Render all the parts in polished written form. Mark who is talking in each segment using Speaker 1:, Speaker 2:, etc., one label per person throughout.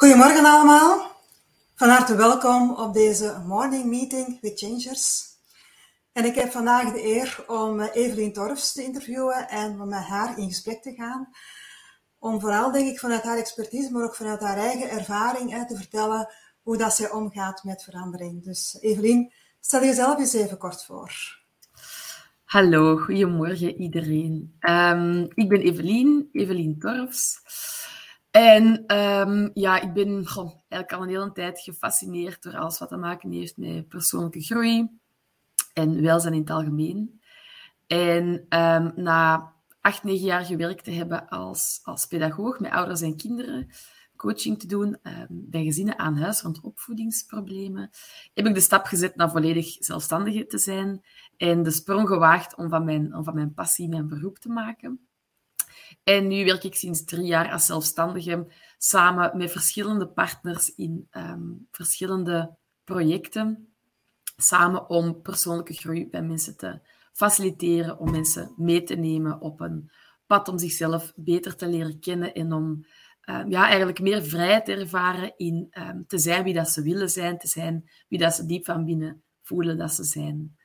Speaker 1: Goedemorgen allemaal. Van harte welkom op deze morning meeting with changers. En ik heb vandaag de eer om Evelien Torfs te interviewen en om met haar in gesprek te gaan. Om vooral, denk ik, vanuit haar expertise, maar ook vanuit haar eigen ervaring te vertellen hoe dat zij omgaat met verandering. Dus Evelien, stel jezelf eens even kort voor.
Speaker 2: Hallo, goedemorgen iedereen. Ik ben Evelien Torfs. En ik ben eigenlijk al een hele tijd gefascineerd door alles wat te maken heeft met persoonlijke groei en welzijn in het algemeen. En na 8-9 jaar gewerkt te hebben als pedagoog met ouders en kinderen, coaching te doen bij gezinnen aan huis rond opvoedingsproblemen, heb ik de stap gezet naar volledig zelfstandige te zijn en de sprong gewaagd om van mijn passie mijn beroep te maken. En nu werk ik sinds 3 jaar als zelfstandige samen met verschillende partners in verschillende projecten, samen om persoonlijke groei bij mensen te faciliteren, om mensen mee te nemen op een pad om zichzelf beter te leren kennen en om eigenlijk meer vrijheid te ervaren in te zijn wie dat ze willen zijn, te zijn wie dat ze diep van binnen voelen dat ze zijn.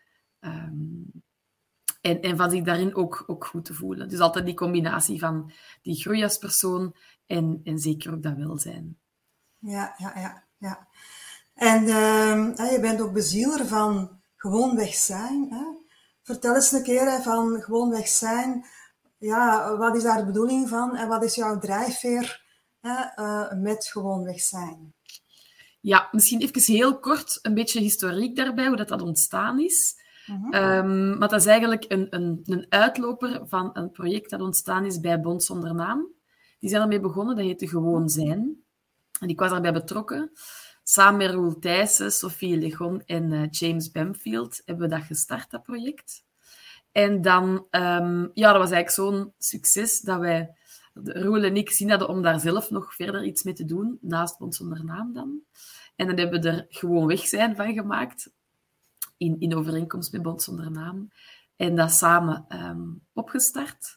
Speaker 2: En van zich daarin ook goed te voelen. Dus altijd die combinatie van die groei als persoon en zeker ook dat welzijn.
Speaker 1: Ja. En je bent ook bezieler van gewoonweg zijn. Hè? Vertel eens een keer van gewoonweg zijn. Ja, wat is daar de bedoeling van en wat is jouw drijfveer met gewoonweg zijn?
Speaker 2: Ja, misschien even heel kort een beetje historiek daarbij, hoe dat ontstaan is. Maar dat is eigenlijk een uitloper van een project dat ontstaan is bij Bond Zonder Naam. Die zijn ermee begonnen, dat heette Gewoon Zijn. En ik was daarbij betrokken. Samen met Roel Thijssen, Sophie Legon en James Bamfield hebben we dat gestart, dat project. En dan, dat was eigenlijk zo'n succes dat wij, Roel en ik, zin hadden om daar zelf nog verder iets mee te doen, naast Bond Zonder Naam dan. En dan hebben we er Gewoon Weg Zijn van gemaakt, in overeenkomst met Bond Zonder Naam. En dat samen opgestart.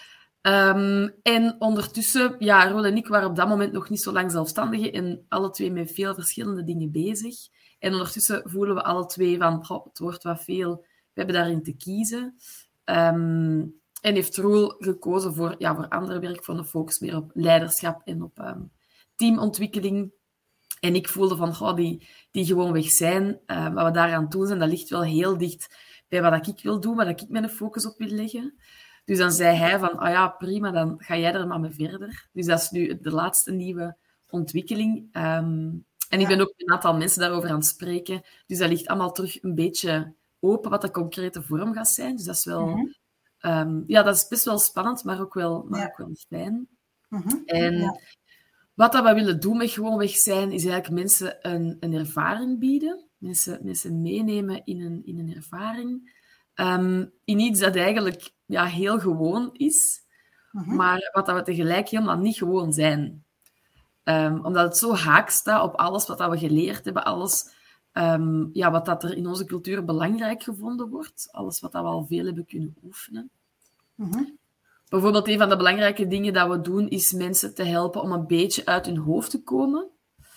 Speaker 2: En ondertussen, Roel en ik waren op dat moment nog niet zo lang zelfstandigen en alle twee met veel verschillende dingen bezig. En ondertussen voelen we alle twee van, het wordt wat veel, we hebben daarin te kiezen. En heeft Roel gekozen voor ander werk, voor een focus meer op leiderschap en op teamontwikkeling. En ik voelde van, die gewoonweg zijn, wat we daaraan doen zijn, dat ligt wel heel dicht bij wat ik wil doen, waar ik mijn focus op wil leggen. Dus dan zei hij van, prima, dan ga jij er maar mee verder. Dus dat is nu de laatste nieuwe ontwikkeling. En ik ben ook met een aantal mensen daarover aan het spreken. Dus dat ligt allemaal terug een beetje open wat de concrete vorm gaat zijn. Dus dat is wel... dat is best wel spannend, maar ook wel fijn. En wat dat we willen doen met Gewoonweg Zijn, is eigenlijk mensen een ervaring bieden. Mensen meenemen in een ervaring. In iets dat eigenlijk heel gewoon is, maar wat dat we tegelijk helemaal niet gewoon zijn. Omdat het zo haak staat op alles wat dat we geleerd hebben, alles wat dat er in onze cultuur belangrijk gevonden wordt, alles wat dat we al veel hebben kunnen oefenen. Bijvoorbeeld, een van de belangrijke dingen dat we doen, is mensen te helpen om een beetje uit hun hoofd te komen.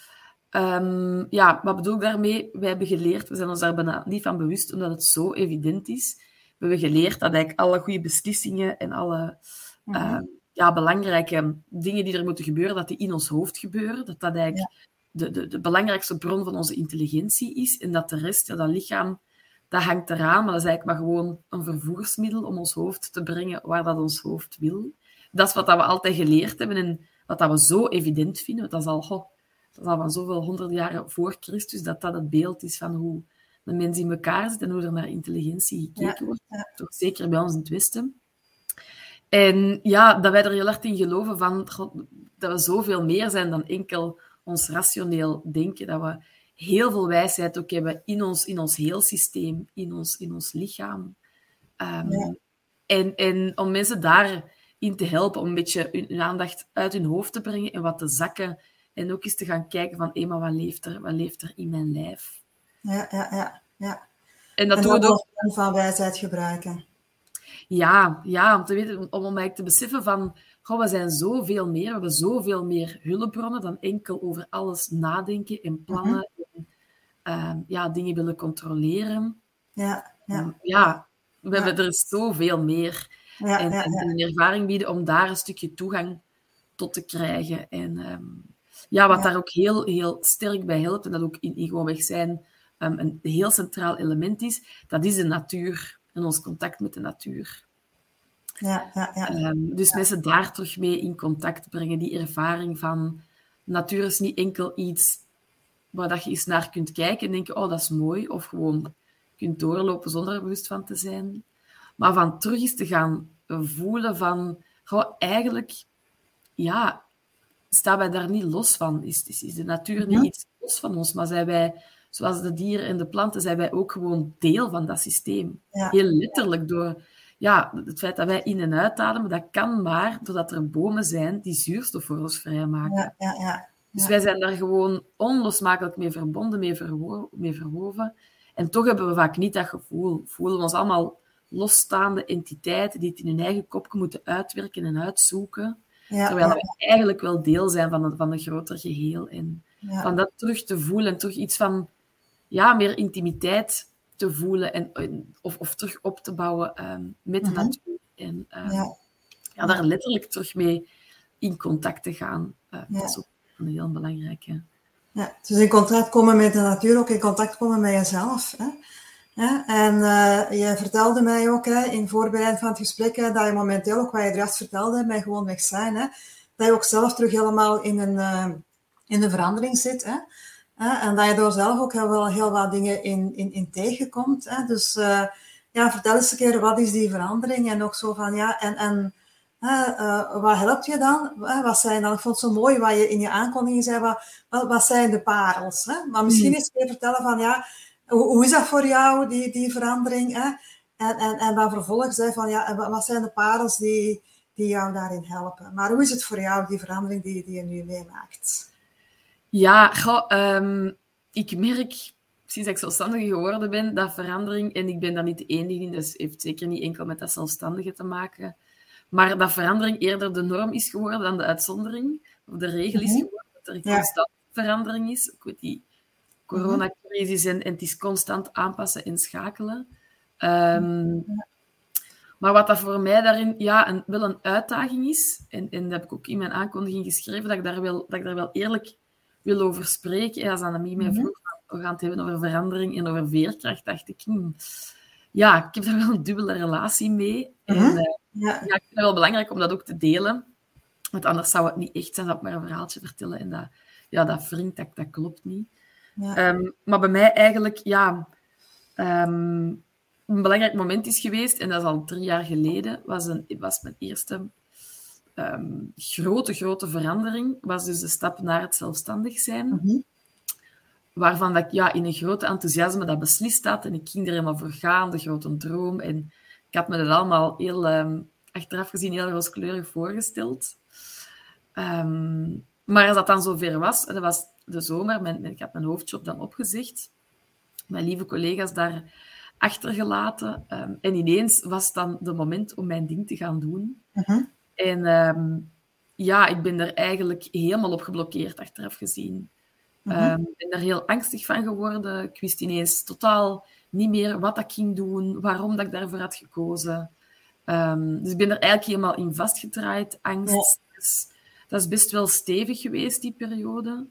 Speaker 2: Wat bedoel ik daarmee? Wij hebben geleerd, we zijn ons daar bijna niet van bewust, omdat het zo evident is. We hebben geleerd dat eigenlijk alle goede beslissingen en alle belangrijke dingen die er moeten gebeuren, dat die in ons hoofd gebeuren. Dat eigenlijk de belangrijkste bron van onze intelligentie is. En dat de rest, dat lichaam, dat hangt eraan, maar dat is eigenlijk maar gewoon een vervoersmiddel om ons hoofd te brengen waar dat ons hoofd wil. Dat is wat we altijd geleerd hebben en wat dat we zo evident vinden. Dat is al van zoveel 100 jaren voor Christus, dat het beeld is van hoe de mens in elkaar zit en hoe er naar intelligentie gekeken wordt. Toch zeker bij ons in het Westen. En dat wij er heel hard in geloven van, dat we zoveel meer zijn dan enkel ons rationeel denken. Dat we heel veel wijsheid ook hebben in ons heel systeem, in ons lichaam. En om mensen daarin te helpen, om een beetje hun aandacht uit hun hoofd te brengen en wat te zakken. En ook eens te gaan kijken van, maar wat leeft er in mijn lijf?
Speaker 1: Ja.
Speaker 2: En dat doen we ook
Speaker 1: van wijsheid gebruiken.
Speaker 2: Ja, om te weten, om eigenlijk te beseffen van we zijn zoveel meer, we hebben zoveel meer hulpbronnen dan enkel over alles nadenken en plannen en dingen willen controleren. Er is zoveel meer. En een ervaring bieden om daar een stukje toegang tot te krijgen. En wat daar ook heel, heel sterk bij helpt, en dat ook in Gewoonweg zijn een heel centraal element is, dat is de natuur en ons contact met de natuur. Dus mensen daar terug mee in contact brengen, die ervaring van natuur is niet enkel iets waar dat je eens naar kunt kijken en denken, dat is mooi, of gewoon kunt doorlopen zonder er bewust van te zijn. Maar van terug eens te gaan voelen van, eigenlijk, staan wij daar niet los van? Is de natuur niet iets los van ons? Maar zijn wij, zoals de dieren en de planten, zijn wij ook gewoon deel van dat systeem. Heel letterlijk door het feit dat wij in- en uitademen, dat kan maar doordat er bomen zijn die zuurstof voor ons vrijmaken. Dus wij zijn daar gewoon onlosmakelijk mee verbonden, mee verwoven. En toch hebben we vaak niet dat gevoel. Voelen we ons allemaal losstaande entiteiten die het in hun eigen kopje moeten uitwerken en uitzoeken. Terwijl we eigenlijk wel deel zijn van een groter geheel. En van dat terug te voelen en terug iets van meer intimiteit te voelen of terug op te bouwen met de natuur. En daar letterlijk terug mee in contact te gaan. Dat is ook een heel belangrijke.
Speaker 1: Ja, dus in contact komen met de natuur, ook in contact komen met jezelf. Hè? Ja, en je vertelde mij ook in voorbereiding van het gesprek dat je momenteel, ook wat je juist vertelde, bij Gewoonweg zijn, dat je ook zelf terug helemaal in een verandering zit. Hè? En dat je door zelf ook wel heel wat dingen in tegenkomt. Hè? Dus vertel eens een keer, wat is die verandering? En ook zo van, wat helpt je dan? Wat zijn dan? Ik vond het zo mooi wat je in je aankondiging zei, wat zijn de parels? Hè? Maar misschien eens kun je vertellen van, hoe is dat voor jou, die verandering? Hè? En dan vervolgens van, wat zijn de parels die jou daarin helpen? Maar hoe is het voor jou, die verandering die je nu meemaakt?
Speaker 2: Ik merk, sinds ik zelfstandige geworden ben, dat verandering, en ik ben daar niet de enige in, dus het heeft zeker niet enkel met dat zelfstandige te maken, maar dat verandering eerder de norm is geworden dan de uitzondering, of de regel is geworden, dat er een constante verandering is. Ook met die coronacrisis en het is constant aanpassen en schakelen. Maar wat dat voor mij daarin wel een uitdaging is, en dat heb ik ook in mijn aankondiging geschreven, dat ik daar wel eerlijk wil over spreken. En als Annemie mij vroeg, we gaan het hebben over verandering en over veerkracht, dacht ik, ik heb daar wel een dubbele relatie mee. En ik vind het wel belangrijk om dat ook te delen, want anders zou het niet echt zijn dat ik maar een verhaaltje vertellen en dat wringt, dat klopt niet. Maar bij mij eigenlijk, een belangrijk moment is geweest, en dat is al 3 jaar geleden, was mijn eerste grote verandering, was dus de stap naar het zelfstandig zijn. Waarvan dat ik in een grote enthousiasme dat beslist had, en ik ging er helemaal voor gaan, de grote droom, en ik had me dat allemaal heel, achteraf gezien, heel rooskleurig voorgesteld. Maar als dat dan zover was, dat was de zomer, ik had mijn hoofdjob dan opgezegd, mijn lieve collega's daar achtergelaten, en ineens was dan de moment om mijn ding te gaan doen. En ik ben er eigenlijk helemaal op geblokkeerd, achteraf gezien. Ik ben daar heel angstig van geworden. Ik wist ineens totaal niet meer wat ik ging doen, waarom dat ik daarvoor had gekozen. Dus ik ben er eigenlijk helemaal in vastgedraaid. Angst, stress. Dat is best wel stevig geweest, die periode.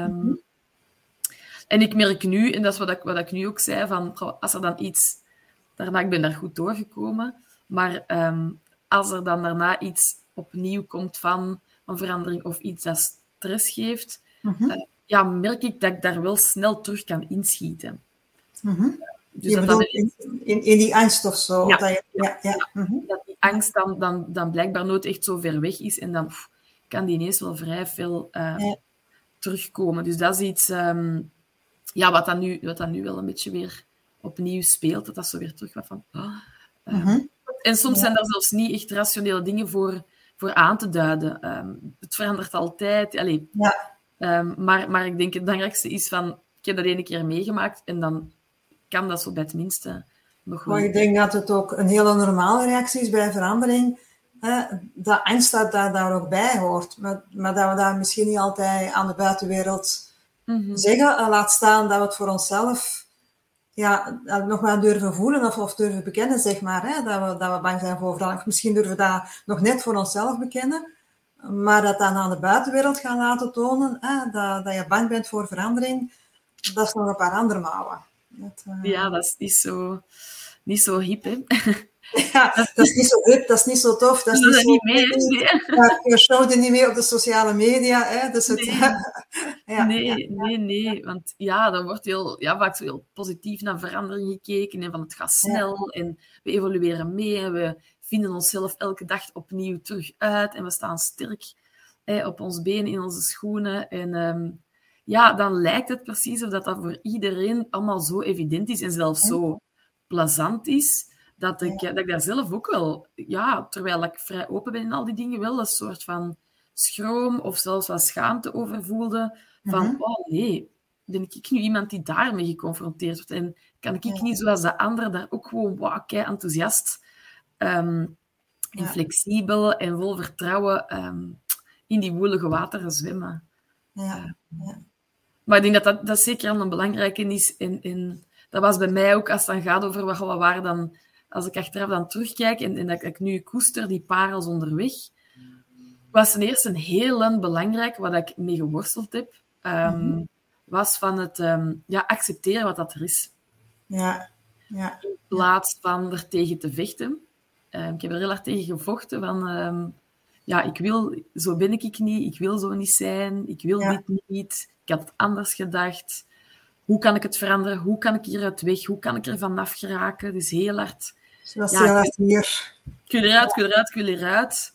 Speaker 2: En ik merk nu, en dat is wat ik nu ook zei, van als er dan iets... Daarna, ik ben daar goed doorgekomen, maar als er dan daarna iets opnieuw komt van een verandering of iets dat stress geeft, merk ik dat ik daar wel snel terug kan inschieten.
Speaker 1: Dus je bedoelt in die angst of zo?
Speaker 2: Dat die angst dan blijkbaar nooit echt zo ver weg is en dan kan die ineens wel vrij veel terugkomen. Dus dat is iets wat dan nu wel een beetje weer opnieuw speelt, dat zo weer terug wat van... En soms zijn daar zelfs niet echt rationele dingen voor aan te duiden. Het verandert altijd. Maar ik denk het belangrijkste is van... Ik heb dat 1 keer meegemaakt en dan kan dat zo bij het minste nog wel...
Speaker 1: Maar ik denk dat het ook een hele normale reactie is bij verandering. dat angst dat daar ook bij hoort. Maar dat we dat misschien niet altijd aan de buitenwereld zeggen. Laat staan dat we het voor onszelf nog maar durven voelen of durven bekennen, zeg maar. Hè? Dat we bang zijn voor verandering. Misschien durven we dat nog net voor onszelf bekennen. Maar dat dan aan de buitenwereld gaan laten tonen, dat je bang bent voor verandering, dat is nog een paar andere mouwen.
Speaker 2: Ja, dat is niet zo hip, hè.
Speaker 1: Ja, dat is niet zo hip, dat is niet zo tof. Dat is
Speaker 2: Dat
Speaker 1: niet
Speaker 2: is
Speaker 1: zo
Speaker 2: niet mee, hè.
Speaker 1: Ja, je showt er niet mee op de sociale media. Hè, dus het,
Speaker 2: Nee. Want ja, er wordt vaak zo heel positief naar verandering gekeken en van het gaat snel en we evolueren mee en we vinden onszelf elke dag opnieuw terug uit en we staan sterk op ons benen, in onze schoenen. En dan lijkt het precies of dat voor iedereen allemaal zo evident is en zelfs zo plezant is, dat ik daar zelf ook wel, terwijl ik vrij open ben in al die dingen, wel een soort van schroom of zelfs wat schaamte over voelde. Van, oh nee, ben ik nu iemand die daarmee geconfronteerd wordt? En kan ik niet, zoals de anderen, daar ook gewoon kei enthousiast en flexibel en vol vertrouwen in die woelige wateren zwemmen? Maar ik denk dat zeker al een belangrijke is. En dat was bij mij ook, als het dan gaat over wat waren dan, als ik achteraf dan terugkijk en dat ik nu koester, die parels onderweg, was ten eerste een heel belangrijk, wat ik mee geworsteld heb, was van het accepteren wat dat er is. In plaats van er tegen te vechten. Ik heb er heel hard tegen gevochten van... zo ben ik niet, ik wil zo niet zijn, ik wil dit niet, ik had het anders gedacht. Hoe kan ik het veranderen? Hoe kan ik hieruit weg? Hoe kan ik er vanaf geraken? Dus heel hard...
Speaker 1: Dat is heel hard hier.
Speaker 2: Ik wil eruit.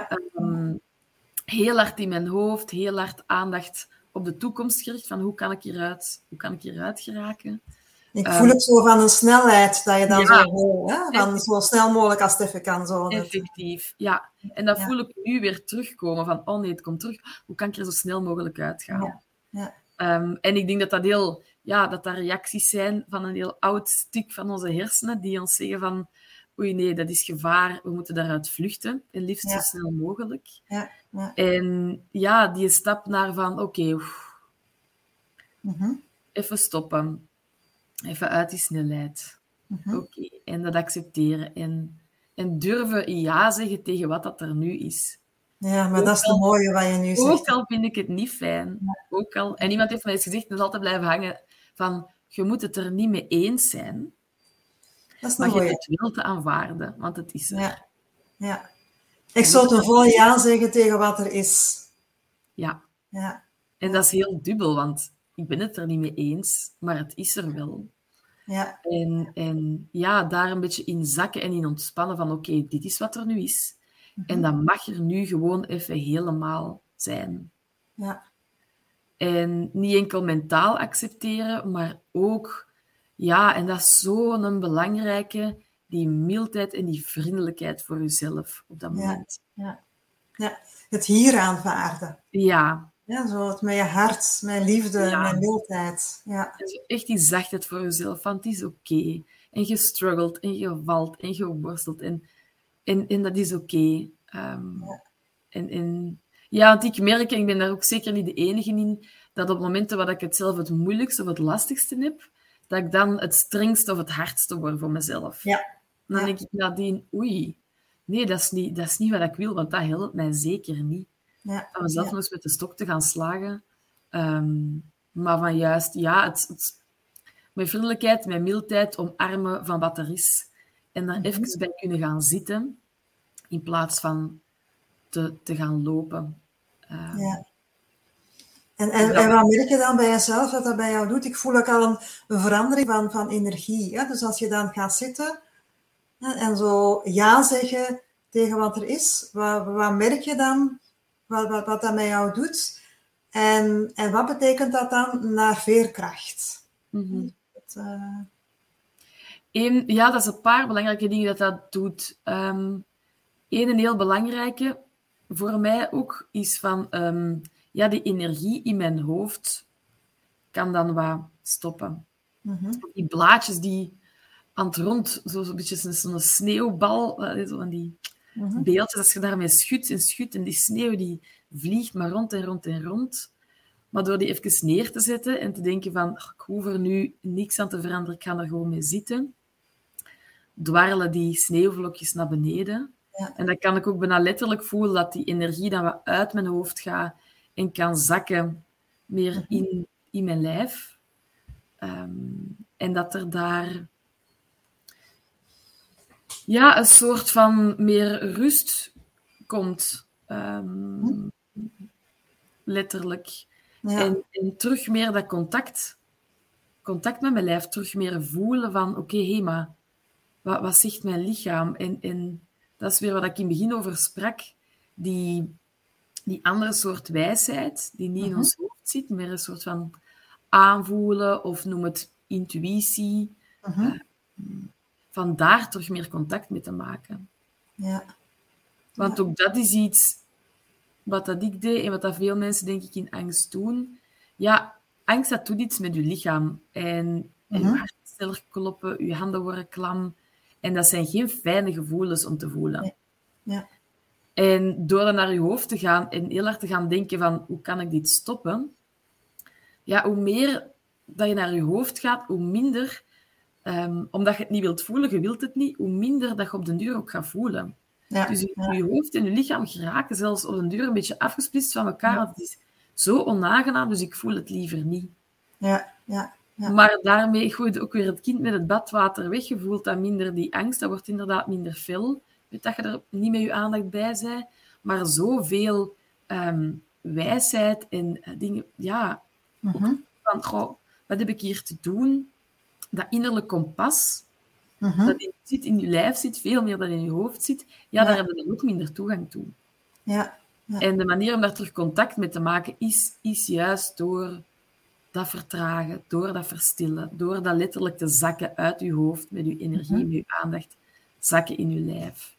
Speaker 2: Heel hard in mijn hoofd, heel hard aandacht op de toekomst gericht, van hoe kan ik hieruit geraken?
Speaker 1: Ik voel het zo van een snelheid, dat je dan zo wil, hè? Van zo snel mogelijk als het even kan. Zo.
Speaker 2: Effectief, ja. En dat voel ik nu weer terugkomen, van oh nee, het komt terug. Hoe kan ik er zo snel mogelijk uitgaan? En ik denk dat dat reacties zijn van een heel oud stuk van onze hersenen, die ons zeggen van oei nee, dat is gevaar, we moeten daaruit vluchten, en liefst zo snel mogelijk. En die stap naar van oké, even stoppen. Even uit die snelheid. Oké, en dat accepteren. En durven ja zeggen tegen wat dat er nu is.
Speaker 1: Ja, maar dat is het mooie wat je nu zegt.
Speaker 2: Ook al vind ik het niet fijn. Ook al, en iemand heeft mij eens gezegd, dat is altijd blijven hangen, van je moet het er niet mee eens zijn.
Speaker 1: Dat is
Speaker 2: maar je
Speaker 1: mooie.
Speaker 2: hebt het wel te aanvaarden, want het is er.
Speaker 1: Ja. Ik zou het een vol ja zeggen tegen wat er is.
Speaker 2: Ja. En dat is heel dubbel, want ik ben het er niet mee eens, maar het is er wel. En daar een beetje in zakken en in ontspannen van oké, dit is wat er nu is. En dat mag er nu gewoon even helemaal zijn. En niet enkel mentaal accepteren, maar ook... en dat is zo'n belangrijke, die mildheid en die vriendelijkheid voor jezelf op dat moment.
Speaker 1: Het hier aanvaarden.
Speaker 2: Ja,
Speaker 1: zo het met je hart, met liefde, met mildheid.
Speaker 2: En zo echt die zachtheid voor jezelf, van het is oké. En je struggelt, en je valt, en je worstelt. En dat is oké. Want ik merk, en ik ben daar ook zeker niet de enige in, dat op momenten waar ik het zelf het moeilijkste of het lastigste heb, dat ik dan het strengste of het hardste word voor mezelf. Dan denk ik nadien, oei, nee, dat is niet wat ik wil, want dat helpt mij zeker niet. Van mezelf nog eens met de stok te gaan slagen. Maar van juist, met vriendelijkheid, met mildheid, omarmen van wat er is. En daar even bij kunnen gaan zitten, in plaats van te gaan lopen.
Speaker 1: En wat merk je dan bij jezelf, wat dat bij jou doet? Ik voel ook al een verandering van energie. Hè? Dus als je dan gaat zitten en zo ja zeggen tegen wat er is, wat merk je dan? Wat dat met jou doet? En wat betekent dat dan naar veerkracht?
Speaker 2: Dat is een paar belangrijke dingen dat doet. Een heel belangrijke voor mij ook is van... die energie in mijn hoofd kan dan wat stoppen. Die blaadjes die aan het rond, zo'n beetje zo'n sneeuwbal, zo van die beeldjes, als je daarmee schudt en die sneeuw die vliegt maar rond en rond en rond. Maar door die even neer te zetten en te denken van, ik hoef er nu niks aan te veranderen, ik ga er gewoon mee zitten, dwarrelen die sneeuwvlokjes naar beneden.
Speaker 1: Ja.
Speaker 2: En dan kan ik ook bijna letterlijk voelen dat die energie dan wat uit mijn hoofd gaat en kan zakken meer in mijn lijf. En dat er daar een soort van meer rust komt. Letterlijk.
Speaker 1: Ja.
Speaker 2: En terug meer dat contact met mijn lijf, terug meer voelen van oké, maar wat zegt mijn lichaam? En dat is weer wat ik in het begin over sprak. Die andere soort wijsheid, die niet in ons hoofd zit, meer een soort van aanvoelen, of noem het intuïtie. Van daar terug meer contact mee te maken.
Speaker 1: Ja.
Speaker 2: Want ook dat is iets wat dat ik deed en wat dat veel mensen, denk ik, in angst doen. Ja, angst, dat doet iets met je lichaam. En je hart sneller kloppen, je handen worden klam. En dat zijn geen fijne gevoelens om te voelen.
Speaker 1: Nee. Ja.
Speaker 2: En door dan naar je hoofd te gaan en heel hard te gaan denken van, hoe kan ik dit stoppen? Ja, hoe meer dat je naar je hoofd gaat, hoe minder, omdat je het niet wilt voelen, je wilt het niet, hoe minder dat je op den duur ook gaat voelen.
Speaker 1: Ja.
Speaker 2: Dus je hoofd en je lichaam geraken zelfs op den duur een beetje afgesplitst van elkaar. Want het is zo onaangenaam, dus ik voel het liever niet.
Speaker 1: Ja.
Speaker 2: Maar daarmee gooit ook weer het kind met het badwater weg. Je voelt dat minder die angst, dat wordt inderdaad minder fel. Weet dat je er niet met je aandacht bij bent. Maar zoveel wijsheid en dingen... Ja, van, goh, wat heb ik hier te doen? Dat innerlijk kompas, dat in je lijf zit, veel meer dan in je hoofd zit, daar hebben we dan ook minder toegang toe.
Speaker 1: Ja.
Speaker 2: En de manier om daar terug contact mee te maken, is juist door dat vertragen, door dat verstillen, door dat letterlijk te zakken uit je hoofd, met je energie, met je aandacht, zakken in je lijf.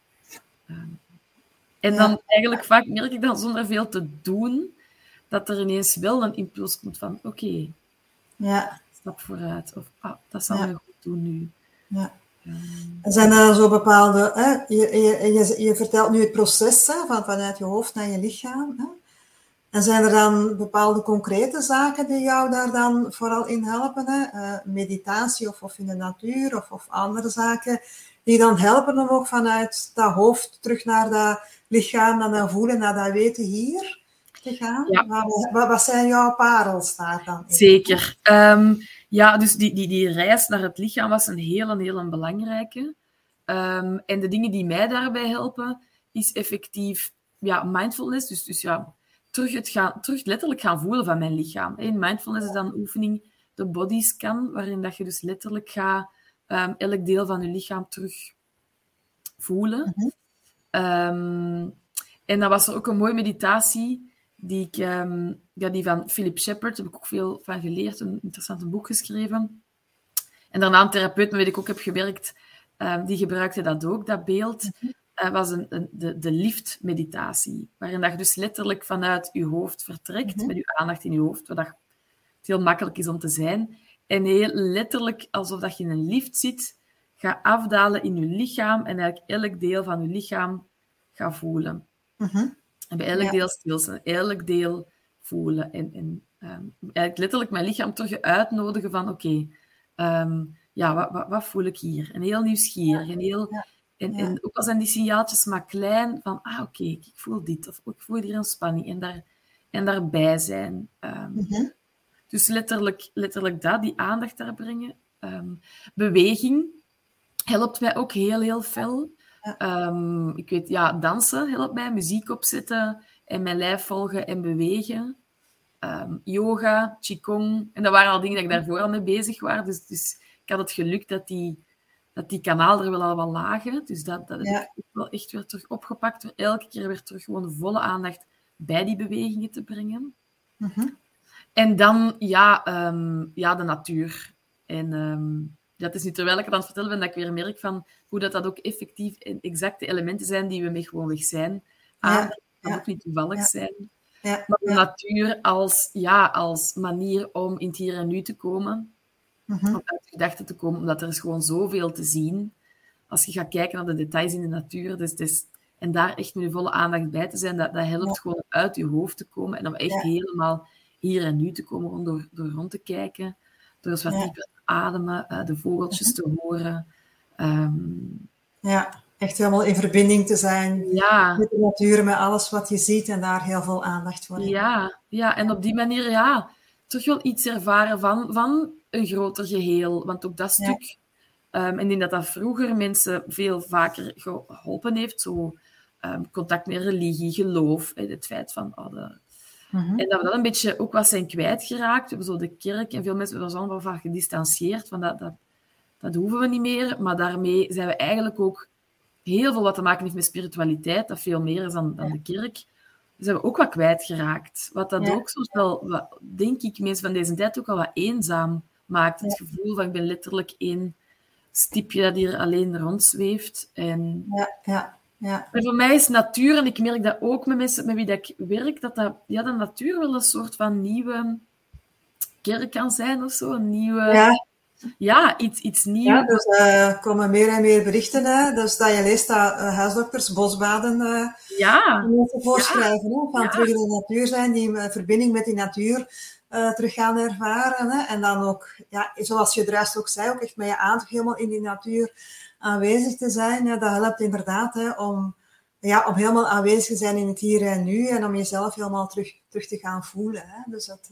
Speaker 2: En dan eigenlijk vaak merk ik dan zonder veel te doen, dat er ineens wel een impuls komt van, oké, stap vooruit. Of, dat zal me goed doen nu.
Speaker 1: Ja. En zijn er zo bepaalde... Je vertelt nu het proces vanuit je hoofd naar je lichaam. Hè? En zijn er dan bepaalde concrete zaken die jou daar dan vooral in helpen? Hè? Meditatie of in de natuur of andere zaken die dan helpen om ook vanuit dat hoofd terug naar dat lichaam, naar dat voelen, naar dat weten hier te gaan? Ja. Wat zijn jouw parels daar dan?
Speaker 2: Zeker. Dus die reis naar het lichaam was een hele belangrijke. En de dingen die mij daarbij helpen, is effectief mindfulness. Dus terug letterlijk gaan voelen van mijn lichaam. In mindfulness is dan een oefening, de body scan, waarin dat je dus letterlijk gaat elk deel van je lichaam terug voelen. En dan was er ook een mooie meditatie die van Philip Shepherd, daar heb ik ook veel van geleerd, een interessant boek geschreven. En daarna een therapeut, met wie ik ook heb gewerkt, die gebruikte dat ook, dat beeld. Was de liftmeditatie, waarin dat je dus letterlijk vanuit je hoofd vertrekt, met je aandacht in je hoofd, wat het heel makkelijk is om te zijn, en heel letterlijk, alsof dat je in een lift zit, ga afdalen in je lichaam en eigenlijk elk deel van je lichaam ga voelen. En bij elk deel stilstaan, elk deel voelen. En eigenlijk letterlijk mijn lichaam terug uitnodigen van oké, wat voel ik hier? En heel nieuwsgierig. En ook al zijn die signaaltjes maar klein, van oké, ik voel dit. Of ik voel hier een spanning. En daarbij zijn. Dus letterlijk dat, die aandacht daar brengen. Beweging helpt mij ook heel fel. Ik weet, dansen helpt mij, muziek opzetten en mijn lijf volgen en bewegen. Yoga, qigong. En dat waren al dingen dat ik daarvoor al mee bezig was. Dus ik had het geluk dat die kanaal er wel al wat lagen. Dus dat heb ik ook wel echt weer terug opgepakt. Door elke keer weer terug gewoon de volle aandacht bij die bewegingen te brengen. En dan, de natuur. En het is nu terwijl ik het aan het vertellen ben, dat ik weer merk van hoe dat ook effectief en exacte elementen zijn die we mee gewoonweg zijn. Dat kan ook niet toevallig zijn. Maar de natuur als manier om in het hier en nu te komen. Om uit de gedachten te komen, omdat er is gewoon zoveel te zien. Als je gaat kijken naar de details in de natuur, dus En daar echt met je volle aandacht bij te zijn, dat helpt gewoon uit je hoofd te komen. En om echt helemaal hier en nu te komen, gewoon door rond te kijken. Door eens wat dieper te ademen, de vogeltjes te horen.
Speaker 1: Ja, echt helemaal in verbinding te zijn met de natuur, met alles wat je ziet en daar heel veel aandacht voor hebben.
Speaker 2: Ja, en op die manier, toch wel iets ervaren van een groter geheel. Want ook dat stuk, en ik denk dat vroeger mensen veel vaker geholpen heeft, zo contact met religie, geloof, het feit van... En dat we dat een beetje ook wat zijn kwijtgeraakt. We hebben zo de kerk en veel mensen hebben ons allemaal van gedistanceerd, van dat hoeven we niet meer, maar daarmee zijn we eigenlijk ook heel veel wat te maken heeft met spiritualiteit, dat veel meer is dan de kerk. Dus hebben we ook wat kwijtgeraakt. Wat dat ook soms wel, denk ik, mensen van deze tijd ook al wat eenzaam maakt. Het gevoel van, ik ben letterlijk één stipje dat hier alleen rondzweeft. En voor mij is natuur, en ik merk dat ook met mensen met wie dat ik werk, dat de natuur wel een soort van nieuwe kerk kan zijn of zo. Een nieuwe... Ja, iets nieuws.
Speaker 1: Ja, dus er komen meer en meer berichten. Hè? Dus dat je leest dat huisdokters bosbaden mensen voorschrijven. Hè? Van terug in de natuur zijn, die verbinding met die natuur terug gaan ervaren. Hè? En dan ook, zoals je juist ook zei, ook echt met je aandacht helemaal in die natuur aanwezig te zijn. Hè? Dat helpt inderdaad hè, om helemaal aanwezig te zijn in het hier en nu. En om jezelf helemaal terug te gaan voelen. Hè? Dus dat,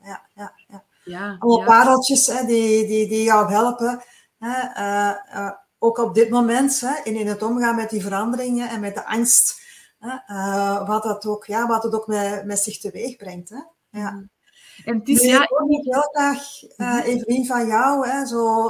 Speaker 1: allemaal pareltjes hè, die jou helpen. Hè, ook op dit moment hè, in het omgaan met die veranderingen en met de angst. Hè, wat het ook met zich teweeg brengt. Hè. Ja.
Speaker 2: En het is
Speaker 1: ik heel graag Evelien van jou. Hè,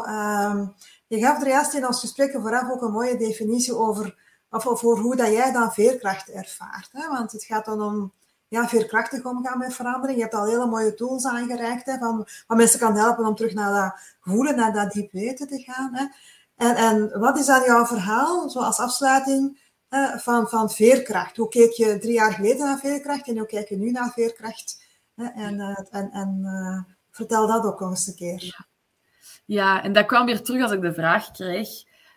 Speaker 1: je gaf er juist in ons gesprek vooraf ook een mooie definitie over hoe dat jij dan veerkracht ervaart. Hè, want het gaat dan om veerkrachtig omgaan met verandering. Je hebt al hele mooie tools aangereikt, hè, van wat mensen kan helpen om terug naar dat voelen, naar dat diep weten te gaan. Hè. En wat is dan jouw verhaal, zo als afsluiting, van veerkracht? Hoe keek je 3 jaar geleden naar veerkracht en hoe kijk je nu naar veerkracht? Hè? En vertel dat ook nog eens een keer.
Speaker 2: Ja, en dat kwam weer terug als ik de vraag kreeg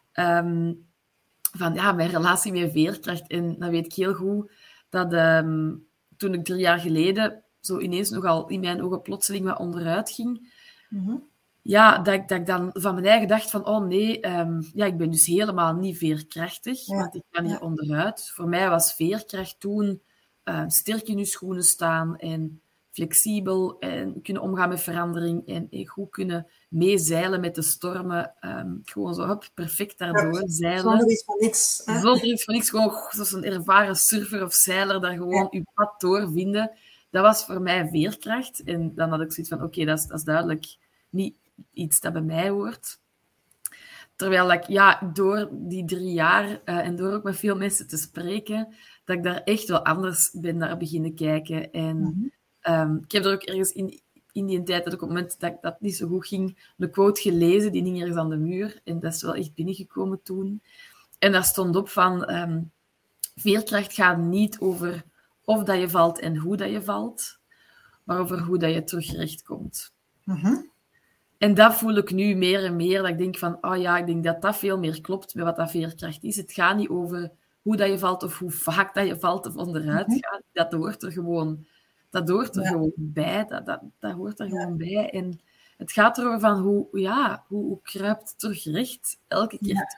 Speaker 2: van mijn relatie met veerkracht. En dan weet ik heel goed dat... toen ik 3 jaar geleden zo ineens nogal in mijn ogen plotseling wat onderuit ging, dat ik dan van mijn eigen dacht van, oh nee, ik ben dus helemaal niet veerkrachtig, want ik kan hier onderuit. Voor mij was veerkracht toen sterk in je schoenen staan en flexibel en kunnen omgaan met verandering en goed kunnen meezeilen met de stormen. Gewoon zo perfect daardoor zeilen.
Speaker 1: Zonder iets van niks. Hè?
Speaker 2: Zonder iets van niks. Gewoon zoals een ervaren surfer of zeiler, daar gewoon je pad doorvinden. Dat was voor mij veerkracht. En dan had ik zoiets van, oké, dat is duidelijk niet iets dat bij mij hoort. Terwijl ik, door die 3 jaar en door ook met veel mensen te spreken, dat ik daar echt wel anders ben naar beginnen kijken. En ik heb er ook ergens in die tijd, dat ook op het moment dat dat niet zo goed ging, een quote gelezen, die hing ergens aan de muur. En dat is wel echt binnengekomen toen. En daar stond op van, veerkracht gaat niet over of dat je valt en hoe dat je valt, maar over hoe dat je terug rechtkomt. En dat voel ik nu meer en meer, dat ik denk van, ik denk dat dat veel meer klopt met wat dat veerkracht is. Het gaat niet over hoe dat je valt of hoe vaak dat je valt of onderuit gaat. Dat hoort er gewoon bij. Dat hoort er gewoon bij. En het gaat erover van hoe kruipt terug recht elke keer.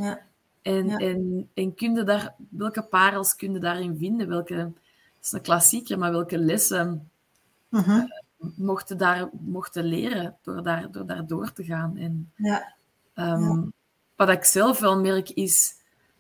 Speaker 2: En kun je daar, welke parels kun je daarin vinden? Dat is een klassieker, maar welke lessen mochten leren door daar door te gaan. En wat ik zelf wel merk is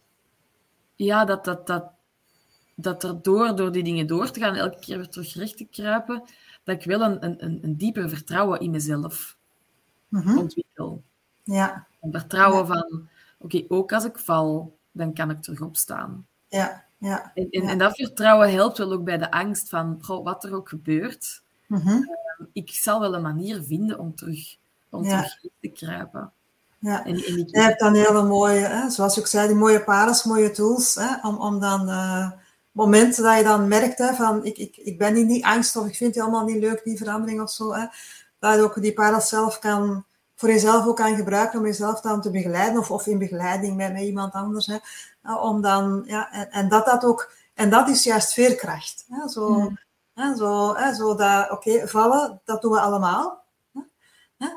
Speaker 2: dat er door die dingen door te gaan, elke keer weer terug recht te kruipen, dat ik wel een dieper vertrouwen in mezelf ontwikkel.
Speaker 1: Ja.
Speaker 2: Een vertrouwen van, oké, ook als ik val, dan kan ik terug opstaan. En dat vertrouwen helpt wel ook bij de angst van, wat er ook gebeurt, ik zal wel een manier vinden om terug te kruipen.
Speaker 1: Ja, je hebt dan hele mooie, hè, zoals je ook zei, die mooie parels, mooie tools, hè, om dan momenten dat je dan merkt hè, van ik ben in die angst of ik vind het helemaal niet leuk, die verandering of zo, hè, dat je ook die parels zelf voor jezelf ook kan gebruiken om jezelf dan te begeleiden of in begeleiding met iemand anders, hè, Om dan, en dat ook, en dat is juist veerkracht. Hè? Zo dat, oké, vallen, dat doen we allemaal. Hè?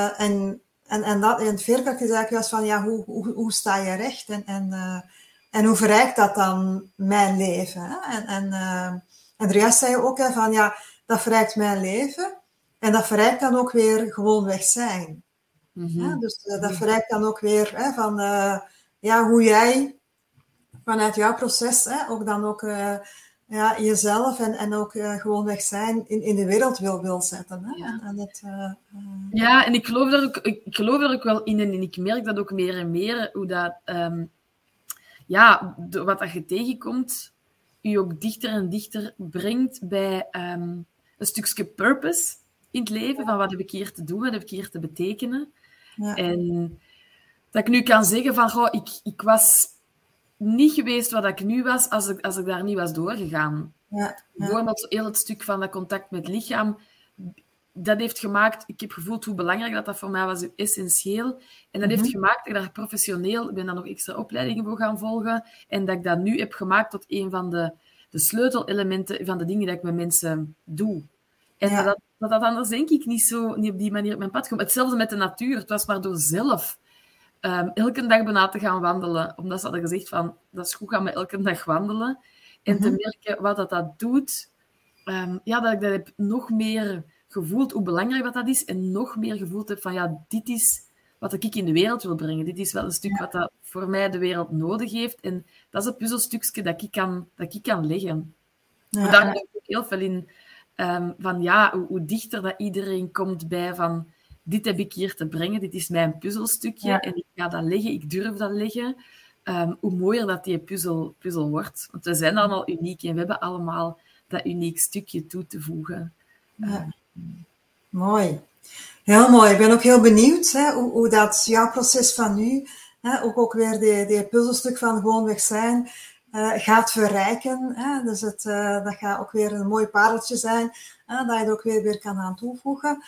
Speaker 1: En veerkracht is eigenlijk juist van, ja, hoe sta je recht? En hoe verrijkt dat dan mijn leven? Hè? En juist zei je ook van, ja, dat verrijkt mijn leven. En dat verrijkt dan ook weer gewoonweg zijn. Dus dat verrijkt dan ook weer van hoe jij vanuit jouw proces ook dan ook jezelf en ook gewoonweg zijn in de wereld wil zetten. Hè?
Speaker 2: Ja. Ja, en ik geloof daar ook wel in en ik merk dat ook meer en meer, hoe dat, wat dat je tegenkomt, je ook dichter en dichter brengt bij een stukje purpose in het leven, van wat heb ik hier te doen, wat heb ik hier te betekenen. Ja. En dat ik nu kan zeggen van, ik was niet geweest wat ik nu was als ik daar niet was doorgegaan. Bijvoorbeeld heel het stuk van dat contact met het lichaam, dat heeft gemaakt, ik heb gevoeld hoe belangrijk dat voor mij was, essentieel. En dat heeft gemaakt dat ik daar professioneel, ik ben dan nog extra opleidingen voor gaan volgen, en dat ik dat nu heb gemaakt tot een van de sleutelelementen van de dingen dat ik met mensen doe. En dat anders denk ik niet op die manier op mijn pad komt. Hetzelfde met de natuur. Het was maar door zelf elke dag bijna te gaan wandelen. Omdat ze hadden gezegd van, dat is goed, gaan we elke dag wandelen. En te merken wat dat doet. Dat ik dat heb nog meer gevoeld, hoe belangrijk dat is. En nog meer gevoeld heb van, dit is wat ik in de wereld wil brengen. Dit is wel een stuk wat dat voor mij de wereld nodig heeft. En dat is een puzzelstukje dat ik kan leggen. Maar daar ben ik ook heel veel in... hoe dichter dat iedereen komt bij van, dit heb ik hier te brengen, dit is mijn puzzelstukje en ik ga dat leggen, ik durf dat leggen, hoe mooier dat die puzzel wordt. Want we zijn allemaal uniek en we hebben allemaal dat uniek stukje toe te voegen.
Speaker 1: Mooi. Heel mooi. Ik ben ook heel benieuwd hoe dat jouw proces van nu, ook weer die puzzelstuk van gewoonweg zijn, gaat verrijken. Dus dat gaat ook weer een mooi pareltje zijn, dat je er ook weer kan aan toevoegen.